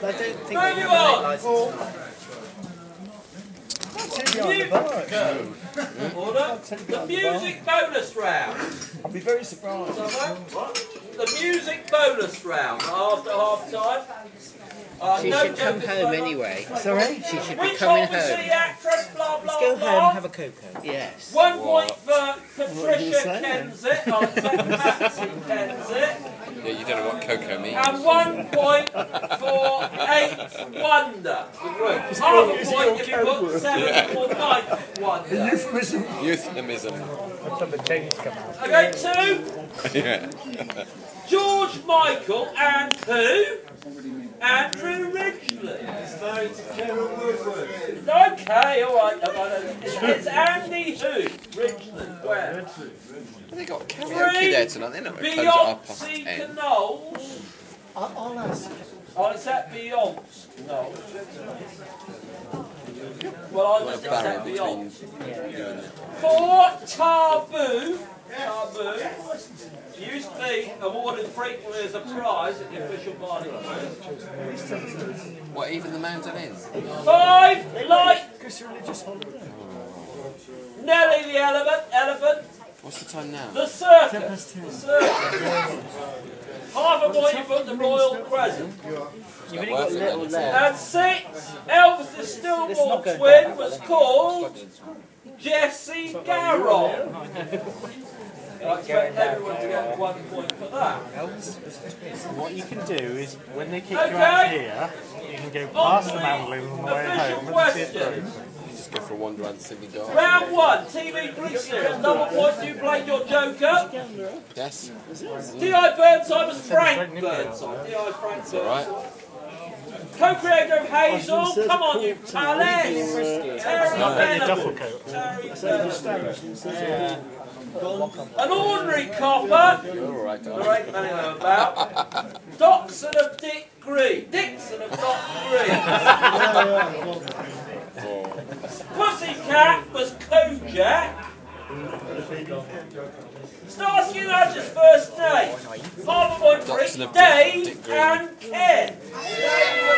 don't think Move they you have a on. license. Order. The music bonus round. I'll be very surprised. The music bonus round after half time. She should come home anyway. Sorry? She should be Which coming obviously home. actress, blah, blah, Let's go blah. home and have a cocoa. Yes. 1 point for What are Patricia you saying? Kensett. Oh, Patsy Kensett. Yeah, you don't know what cocoa means. And 1 point for 8th Wonder. Half a point if you put 7th or 9th Wonder. Euphemism. Euphemism. When the chains come out. Okay, 2. Yeah. George Michael and who? Andrew Ridgely. Okay, alright. It's Andy who? Ridgely. Where? They got karaoke there tonight. They're not going to close it Beyonce up. Knowles. I'll ask. Oh, it's at Beyonce. No. Well, I What just a barrel accept between Beyonce. you and For Taboo. Taboo. Used to be awarded frequently as a prize at the official Barney quiz. what, even the mandolins? 5 like Because religious holiday. Nelly the elephant. What's the time now? The circus. The circus. Half a point you put the Royal Crescent. You've only got little And 6, Elvis' stillborn twin was called Jesse Garon. I expect everyone to get 1 point for that. What you can do is, when they kick you Okay. out here, you can go past the mandolin on the way Official home and see it question. through. Just go for a wander around the Sydney Garden. Round 1, TV3 series. Double points, you played your Joker. Yes? D.I. Burnside was Frank Burnside. D.I. Frank Burnside. Alright. Co-creator of Hazel, come on you palace! Terry Duffel Venable. coat. Terry Venable. An ordinary copper. Alright, There ain't many of them about. Dachshund of Dick Green. Dixon of Doc Green. Pussycat was Kojak. Starsky and Hutch's first name. Half a point for Dachshund each. of Dave Dick Green. and Ken. Dave